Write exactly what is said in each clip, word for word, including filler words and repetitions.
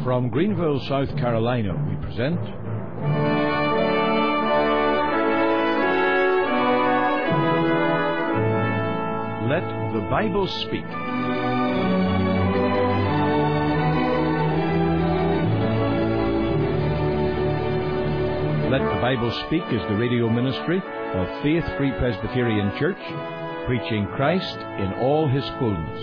From Greenville, South Carolina, we present Let the Bible Speak. Let the Bible Speak is the radio ministry of Faith Free Presbyterian Church, preaching Christ in all His fullness.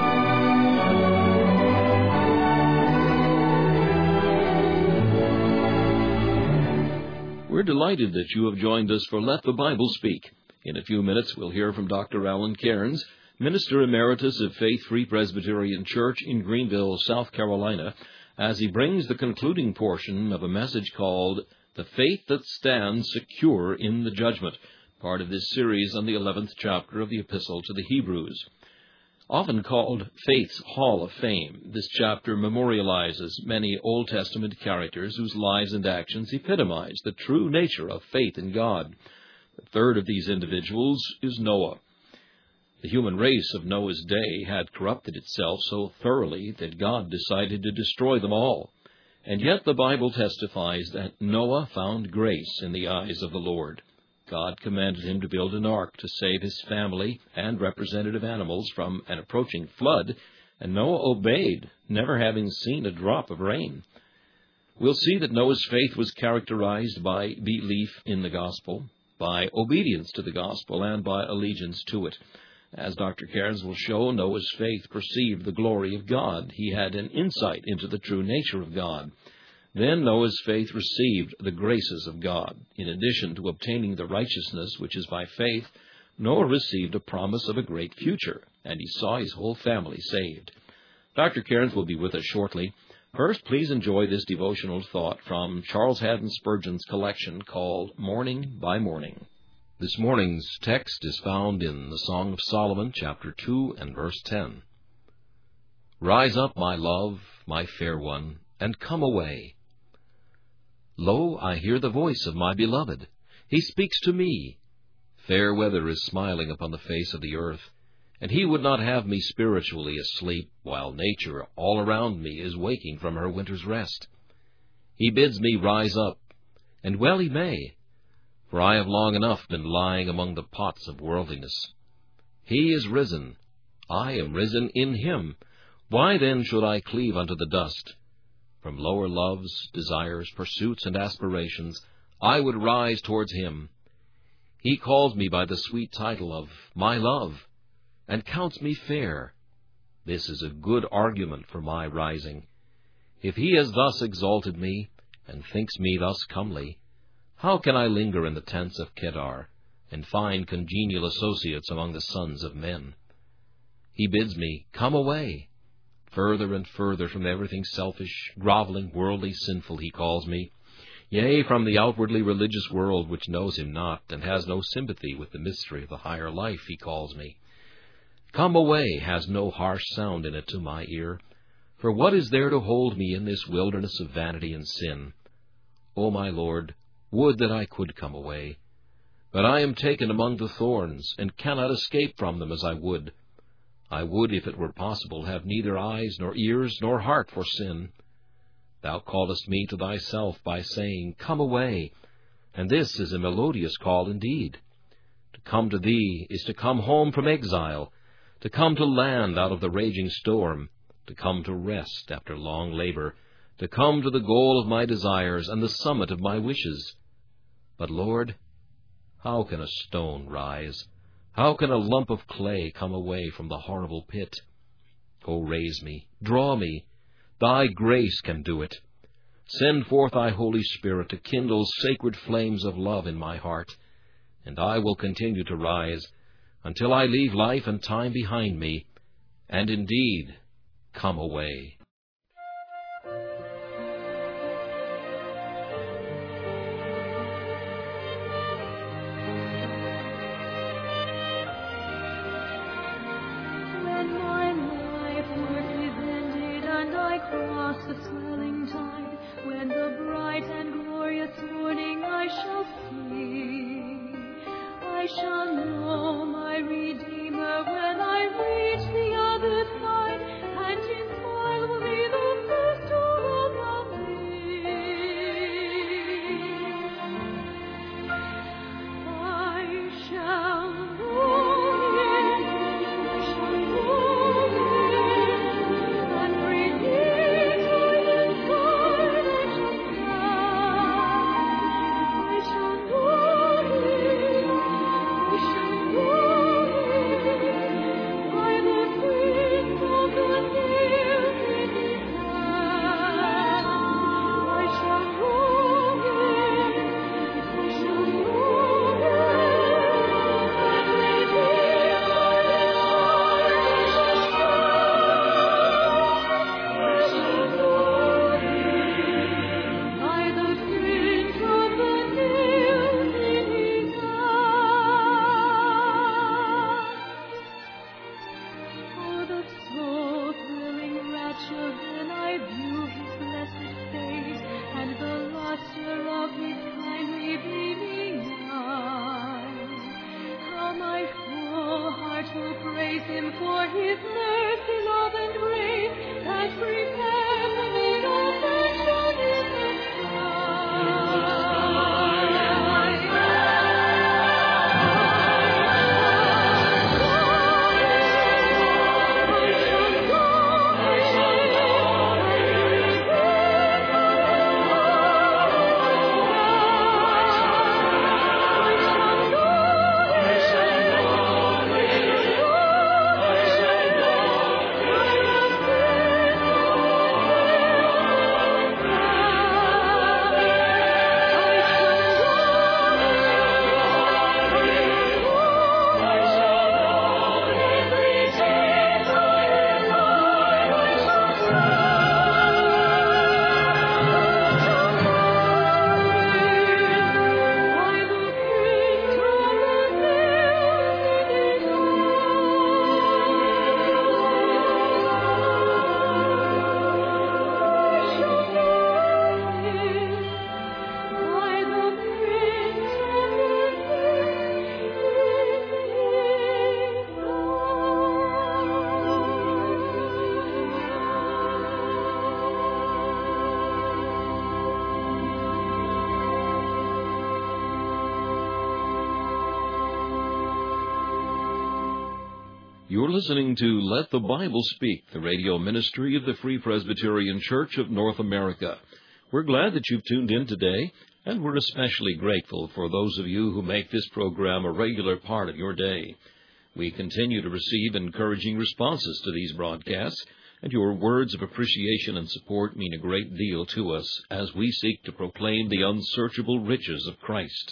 We're delighted that you have joined us for Let the Bible Speak. In a few minutes, we'll hear from Doctor Alan Cairns, Minister Emeritus of Faith Free Presbyterian Church in Greenville, South Carolina, as he brings the concluding portion of a message called The Faith That Stands Secure in the Judgment, part of this series on the eleventh chapter of the Epistle to the Hebrews. Often called Faith's Hall of Fame, this chapter memorializes many Old Testament characters whose lives and actions epitomize the true nature of faith in God. The third of these individuals is Noah. The human race of Noah's day had corrupted itself so thoroughly that God decided to destroy them all. And yet the Bible testifies that Noah found grace in the eyes of the Lord. God commanded him to build an ark to save his family and representative animals from an approaching flood, and Noah obeyed, never having seen a drop of rain. We'll see that Noah's faith was characterized by belief in the gospel, by obedience to the gospel, and by allegiance to it. As Doctor Cairns will show, Noah's faith perceived the glory of God. He had an insight into the true nature of God. Then Noah's faith received the graces of God. In addition to obtaining the righteousness which is by faith, Noah received a promise of a great future, and he saw his whole family saved. Doctor Cairns will be with us shortly. First, please enjoy this devotional thought from Charles Haddon Spurgeon's collection called Morning by Morning. This morning's text is found in the Song of Solomon, chapter two and verse ten. Rise up, my love, my fair one, and come away. Lo, I hear the voice of my beloved. He speaks to me. Fair weather is smiling upon the face of the earth, and he would not have me spiritually asleep, while nature all around me is waking from her winter's rest. He bids me rise up, and well he may, for I have long enough been lying among the pots of worldliness. He is risen, I am risen in him. Why then should I cleave unto the dust? From lower loves, desires, pursuits, and aspirations, I would rise towards him. He calls me by the sweet title of my love, and counts me fair. This is a good argument for my rising. If he has thus exalted me, and thinks me thus comely, how can I linger in the tents of Kedar, and find congenial associates among the sons of men? He bids me come away. Further and further from everything selfish, groveling, worldly, sinful he calls me. Yea, from the outwardly religious world which knows him not, and has no sympathy with the mystery of the higher life, he calls me. Come away has no harsh sound in it to my ear, for what is there to hold me in this wilderness of vanity and sin? O my Lord, would that I could come away. But I am taken among the thorns, and cannot escape from them as I would. I would, if it were possible, have neither eyes, nor ears, nor heart for sin. Thou callest me to thyself by saying, Come away, and this is a melodious call indeed. To come to thee is to come home from exile, to come to land out of the raging storm, to come to rest after long labor, to come to the goal of my desires and the summit of my wishes. But, Lord, how can a stone rise? How can a lump of clay come away from the horrible pit? O raise me, draw me. Thy grace can do it. Send forth thy Holy Spirit to kindle sacred flames of love in my heart, and I will continue to rise until I leave life and time behind me, and indeed come away. The swelling tide, when the bright and glorious morning I shall see, I shall know my Redeemer when I reach the other side, and his smile will be the first to You're listening to Let the Bible Speak, the radio ministry of the Free Presbyterian Church of North America. We're glad that you've tuned in today, and we're especially grateful for those of you who make this program a regular part of your day. We continue to receive encouraging responses to these broadcasts, and your words of appreciation and support mean a great deal to us as we seek to proclaim the unsearchable riches of Christ.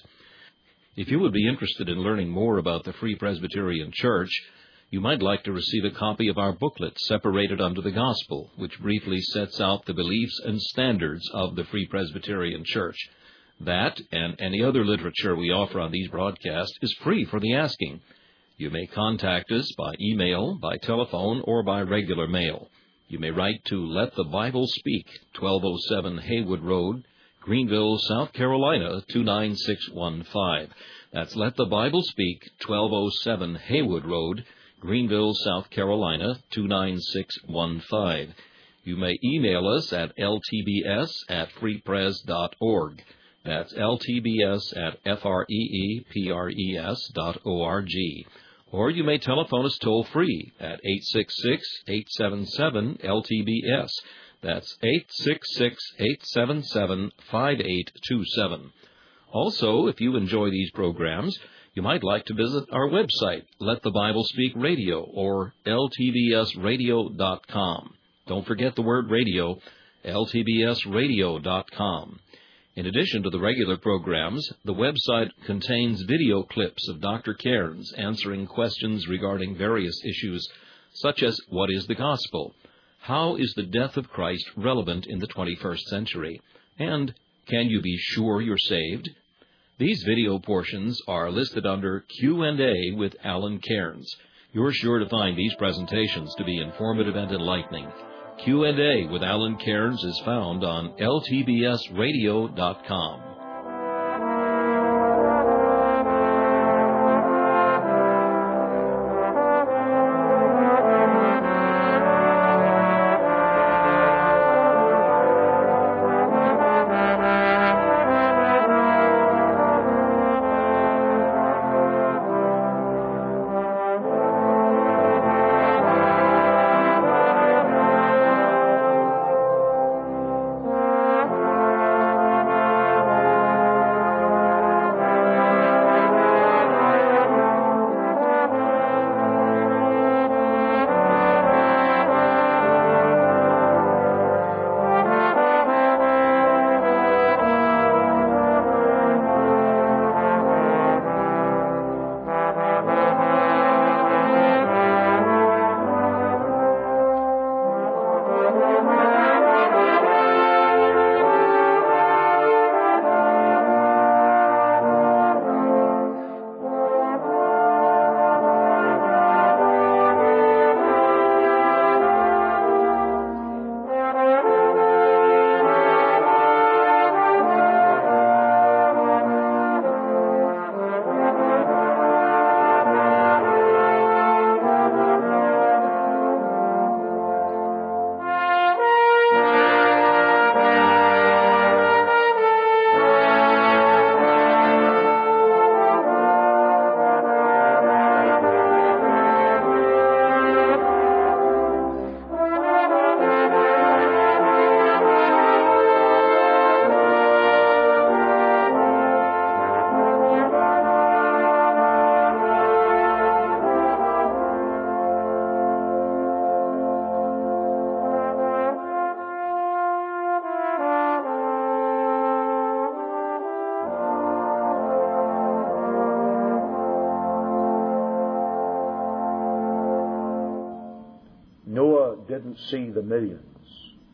If you would be interested in learning more about the Free Presbyterian Church, you might like to receive a copy of our booklet, Separated Unto the Gospel, which briefly sets out the beliefs and standards of the Free Presbyterian Church. That, and any other literature we offer on these broadcasts, is free for the asking. You may contact us by email, by telephone, or by regular mail. You may write to Let the Bible Speak, twelve oh seven Haywood Road, Greenville, South Carolina, two nine six one five. That's Let the Bible Speak, twelve oh seven Haywood Road, Greenville, South Carolina, two nine six one five. You may email us at l t b s at free pres dot org. That's l t b s at f r e e p r e s dot org. Or you may telephone us toll-free at eight six six, eight seven seven, L T B S. That's eight six six, eight seven seven, five eight two seven. Also, if you enjoy these programs, you might like to visit our website, Let the Bible Speak Radio, or l t b s radio dot com. Don't forget the word radio, l t b s radio dot com. In addition to the regular programs, the website contains video clips of Doctor Cairns answering questions regarding various issues, such as what is the gospel? How is the death of Christ relevant in the twenty-first century? And can you be sure you're saved? These video portions are listed under Q and A with Alan Cairns. You're sure to find these presentations to be informative and enlightening. Q and A with Alan Cairns is found on l t b s radio dot com. Didn't see the millions,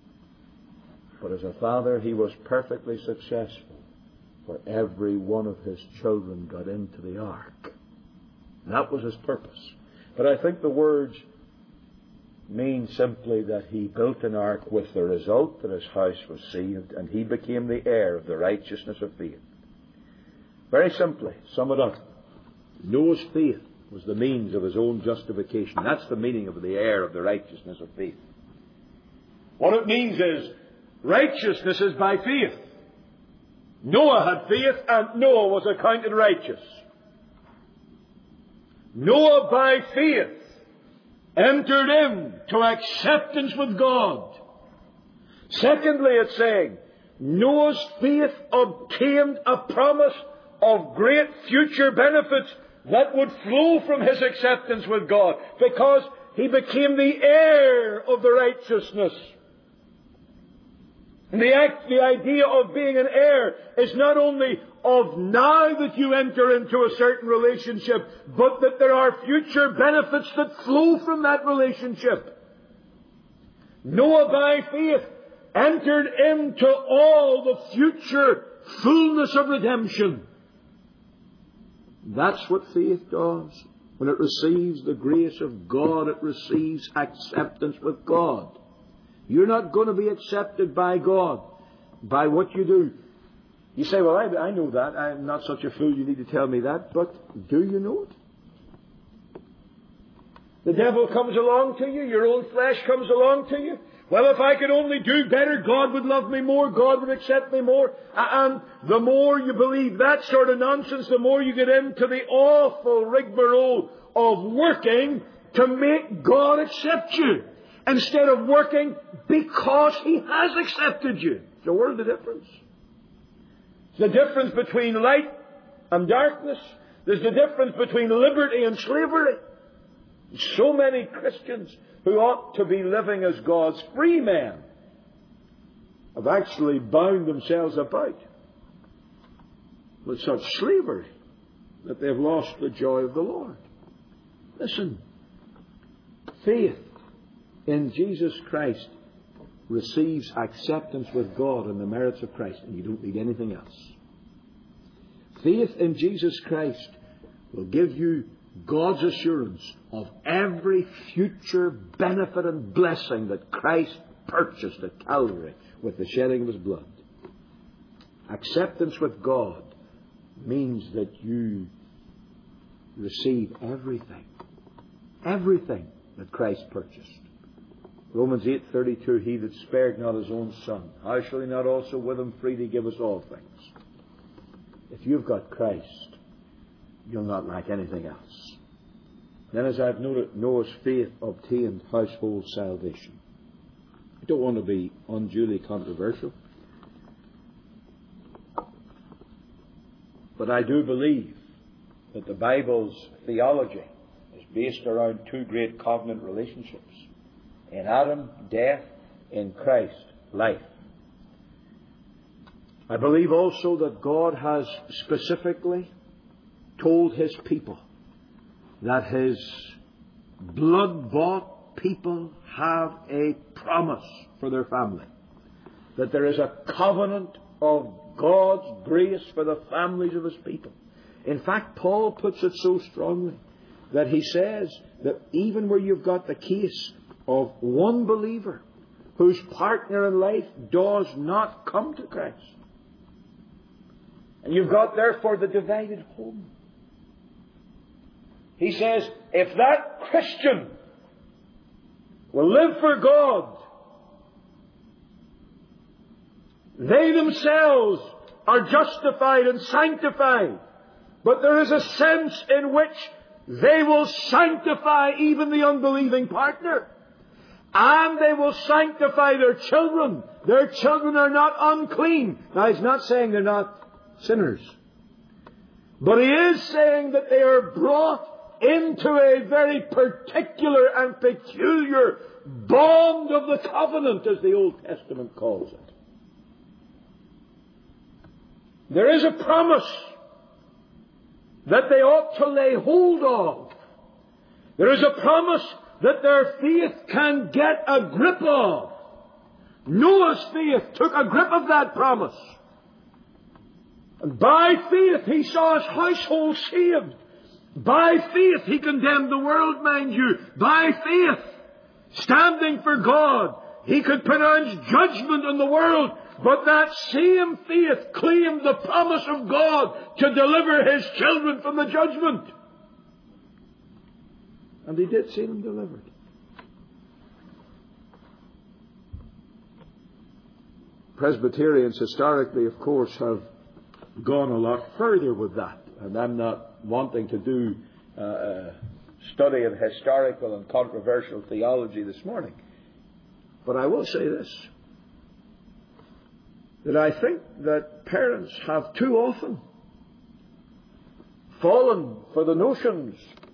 but as a father he was perfectly successful, for every one of his children got into the ark. And that was his purpose. But I think the words mean simply that he built an ark with the result that his house was saved, and he became the heir of the righteousness of faith. Very simply, sum it up. Noah's faith was the means of his own justification. That's the meaning of the heir of the righteousness of faith. What it means is, righteousness is by faith. Noah had faith, and Noah was accounted righteous. Noah by faith entered into acceptance with God. Secondly, it's saying, Noah's faith obtained a promise of great future benefits that would flow from his acceptance with God, because he became the heir of the righteousness. And the, act, the idea of being an heir is not only of now that you enter into a certain relationship, but that there are future benefits that flow from that relationship. Noah, by faith, entered into all the future fullness of redemption. That's what faith does. When it receives the grace of God, it receives acceptance with God. You're not going to be accepted by God by what you do. You say, well, I, I know that. I'm not such a fool. You need to tell me that. But do you know it? The devil comes along to you. Your own flesh comes along to you. Well, if I could only do better, God would love me more. God would accept me more. And the more you believe that sort of nonsense, the more you get into the awful rigmarole of working to make God accept you, instead of working because He has accepted you. It's a world of difference. It's the difference between light and darkness. There's the difference between liberty and slavery. So many Christians who ought to be living as God's free men have actually bound themselves about with such slavery that they've lost the joy of the Lord. Listen, faith in Jesus Christ receives acceptance with God in the merits of Christ, and you don't need anything else. Faith in Jesus Christ will give you God's assurance of every future benefit and blessing that Christ purchased at Calvary with the shedding of His blood. Acceptance with God means that you receive everything. Everything that Christ purchased. Romans eight thirty-two, He that spared not His own Son, how shall He not also with Him freely give us all things? If you've got Christ, you'll not lack anything else. Then, as I've noted, Noah's faith obtained household salvation. I don't want to be unduly controversial, but I do believe that the Bible's theology is based around two great covenant relationships. In Adam, death. In Christ, life. I believe also that God has specifically told His people that His blood-bought people have a promise for their family. That there is a covenant of God's grace for the families of His people. In fact, Paul puts it so strongly that he says that even where you've got the case of one believer whose partner in life does not come to Christ, and you've got therefore the divided home, he says, if that Christian will live for God, they themselves are justified and sanctified. But there is a sense in which they will sanctify even the unbelieving partner. And they will sanctify their children. Their children are not unclean. Now, he's not saying they're not sinners. But he is saying that they are brought into a very particular and peculiar bond of the covenant, as the Old Testament calls it. There is a promise that they ought to lay hold of. There is a promise that their faith can get a grip of. Noah's faith took a grip of that promise. And by faith he saw his household saved. By faith he condemned the world, mind you. By faith, standing for God, he could pronounce judgment on the world. But that same faith claimed the promise of God to deliver His children from the judgment. And He did see them delivered. Presbyterians historically, of course, have gone a lot further with that. And I'm not wanting to do uh, study of historical and controversial theology this morning. But I will say this, that I think that parents have too often fallen for the notions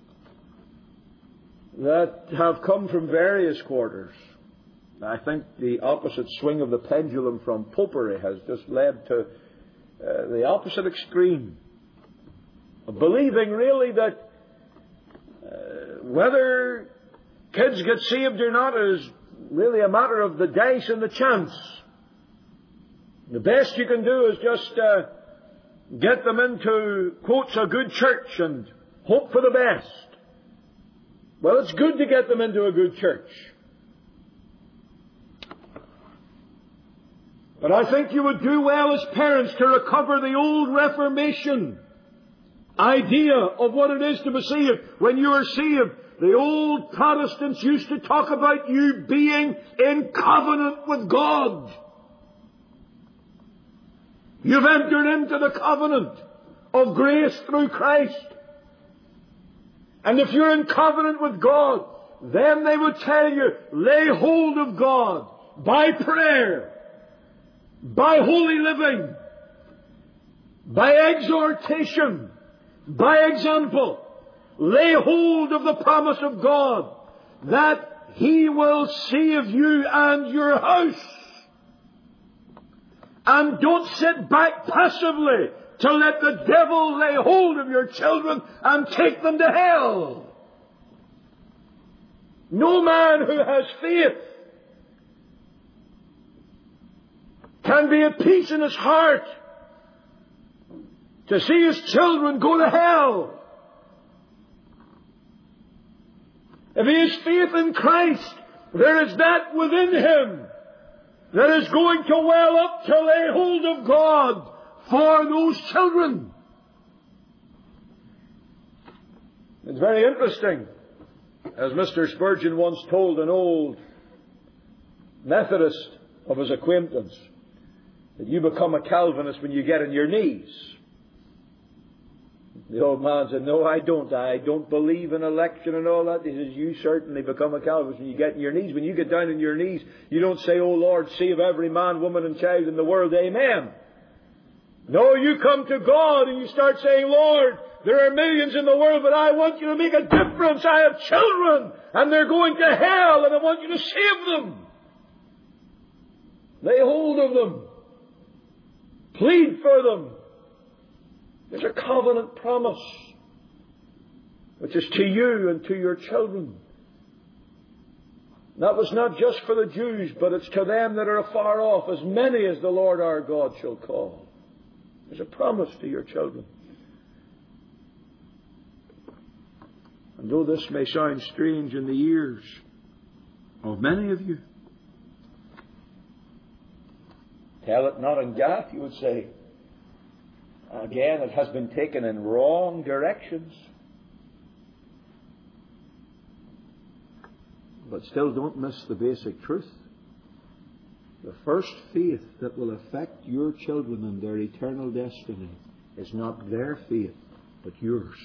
that have come from various quarters. I think the opposite swing of the pendulum from popery has just led to uh, the opposite extreme of believing really that uh, whether kids get saved or not is really a matter of the dice and the chance. The best you can do is just uh, get them into, quotes, a good church and hope for the best. Well, it's good to get them into a good church. But I think you would do well as parents to recover the old Reformation idea of what it is to be saved. When you are saved, the old Protestants used to talk about you being in covenant with God. You've entered into the covenant of grace through Christ. And if you're in covenant with God, then they would tell you, lay hold of God by prayer, by holy living, by exhortation, by example. Lay hold of the promise of God that He will save you and your house. And don't sit back passively to let the devil lay hold of your children and take them to hell. No man who has faith can be at peace in his heart to see his children go to hell. If he has faith in Christ, there is that within him that is going to well up to lay hold of God for those children. It's very interesting, as Mister Spurgeon once told an old Methodist of his acquaintance, that you become a Calvinist when you get on your knees. The old man said, no, I don't. I don't believe in election and all that. He says, you certainly become a Calvinist when you get on your knees. When you get down on your knees, you don't say, oh Lord, save every man, woman and child in the world. Amen. No, you come to God and you start saying, Lord, there are millions in the world, but I want you to make a difference. I have children and they're going to hell and I want you to save them. Lay hold of them. Plead for them. There's a covenant promise which is to you and to your children. That was not just for the Jews, but it's to them that are afar off, as many as the Lord our God shall call. There's a promise to your children. And though this may sound strange in the ears of many of you, tell it not in Gath, you would say. Again, it has been taken in wrong directions. But still don't miss the basic truth. The first faith that will affect your children and their eternal destiny is not their faith, but yours.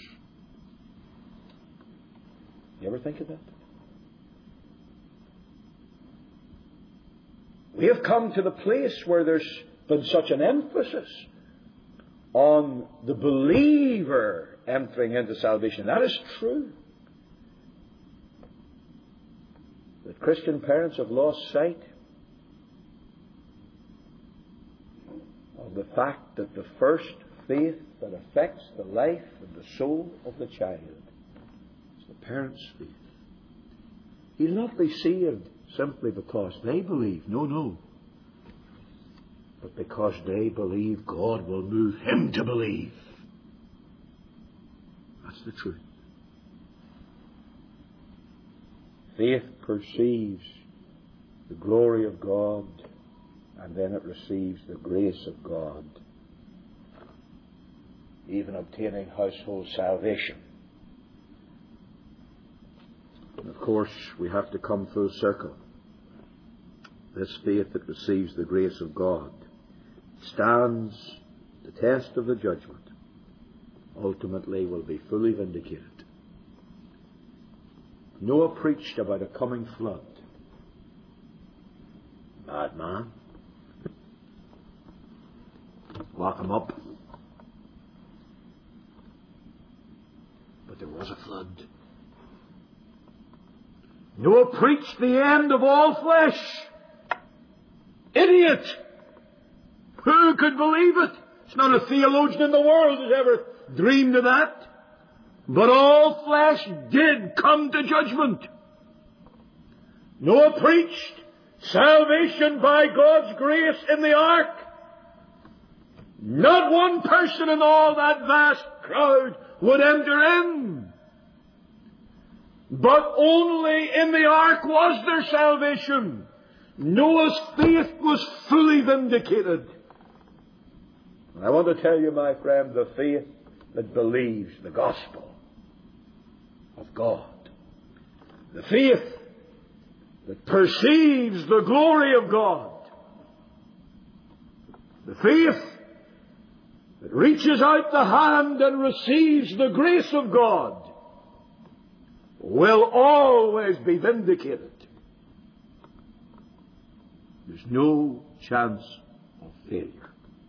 You ever think of that? We have come to the place where there's been such an emphasis on the believer entering into salvation. That is true. That Christian parents have lost sight of the fact that the first faith that affects the life and the soul of the child is the parent's faith. He'll not be saved simply because they believe. No, no. But because they believe, God will move him to believe. That's the truth. Faith perceives the glory of God, and then it receives the grace of God, even obtaining household salvation. And of course, we have to come full circle. This faith that receives the grace of God stands the test of the judgment, ultimately will be fully vindicated. Noah preached about a coming flood. Bad man. Lock him up. But there was a flood. Noah preached the end of all flesh. Idiot! Who could believe it? It's not a theologian in the world who's ever dreamed of that. But all flesh did come to judgment. Noah preached salvation by God's grace in the ark. Not one person in all that vast crowd would enter in. But only in the ark was there salvation. Noah's faith was fully vindicated. And I want to tell you, my friend, the faith that believes the gospel of God, the faith that perceives the glory of God, the faith that reaches out the hand and receives the grace of God, will always be vindicated. There's no chance of failure.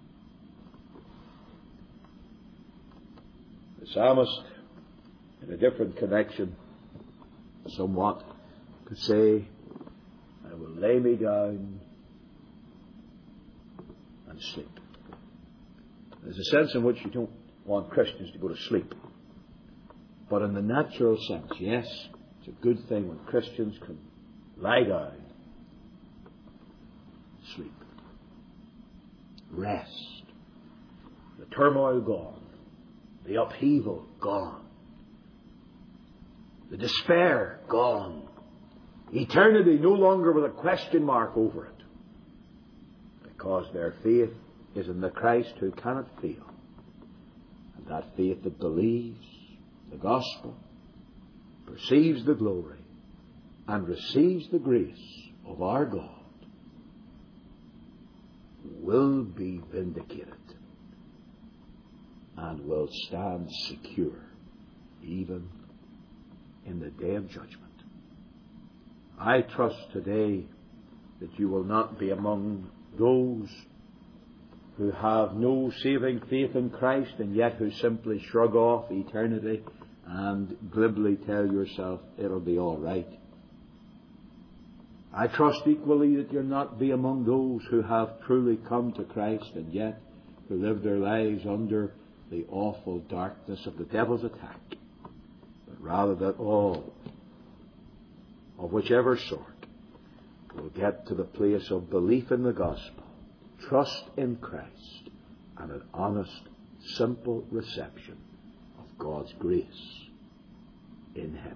The psalmist, in a different connection, somewhat, could say, I will lay me down and sleep. There's a sense in which you don't want Christians to go to sleep. But in the natural sense, yes, it's a good thing when Christians can lie down, sleep, rest, the turmoil gone, the upheaval gone, the despair gone, eternity no longer with a question mark over it, because their faith is in the Christ who cannot fail, and that faith that believes the gospel, perceives the glory, and receives the grace of our God, will be vindicated and will stand secure even in the day of judgment. I trust today that you will not be among those who have no saving faith in Christ and yet who simply shrug off eternity and glibly tell yourself it'll be all right. I trust equally that you'll not be among those who have truly come to Christ and yet who live their lives under the awful darkness of the devil's attack, but rather that all, of whichever sort, will get to the place of belief in the gospel, trust in Christ, and an honest, simple reception of God's grace in Him.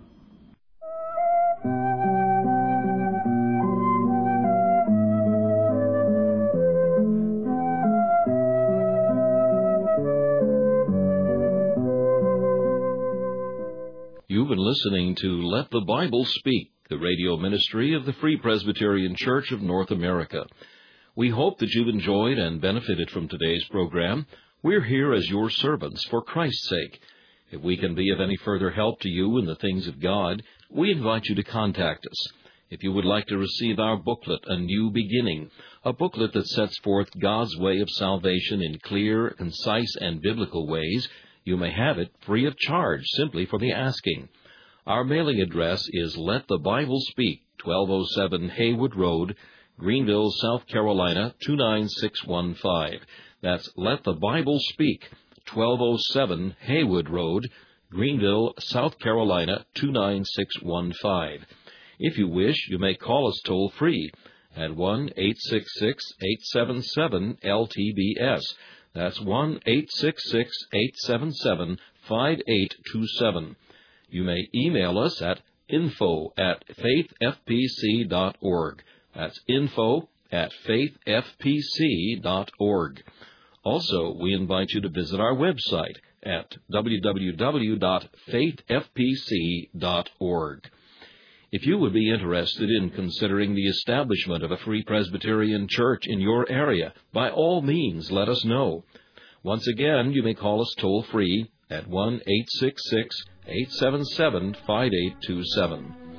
You've been listening to Let the Bible Speak, the radio ministry of the Free Presbyterian Church of North America. We hope that you've enjoyed and benefited from today's program. We're here as your servants for Christ's sake. If we can be of any further help to you in the things of God, we invite you to contact us. If you would like to receive our booklet, A New Beginning, a booklet that sets forth God's way of salvation in clear, concise, and biblical ways, you may have it free of charge simply for the asking. Our mailing address is Let the Bible Speak, twelve oh seven Haywood Road, Greenville, South Carolina, two nine six one five. That's Let the Bible Speak, twelve oh seven Haywood Road, Greenville, South Carolina, two nine six one five. If you wish, you may call us toll-free at one eight six six, eight seven seven, L T B S. That's one eight six six, eight seven seven, five eight two seven. You may email us at info at faith f p c dot org. That's info at faith f p c dot org. Also, we invite you to visit our website at w w w dot faith f p c dot org. If you would be interested in considering the establishment of a Free Presbyterian Church in your area, by all means let us know. Once again, you may call us toll-free at one eight six six, eight seven seven, five eight two seven.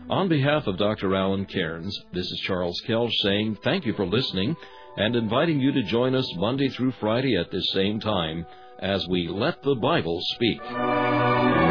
On behalf of Doctor Alan Cairns, this is Charles Kelch saying thank you for listening and inviting you to join us Monday through Friday at this same time as we Let the Bible Speak.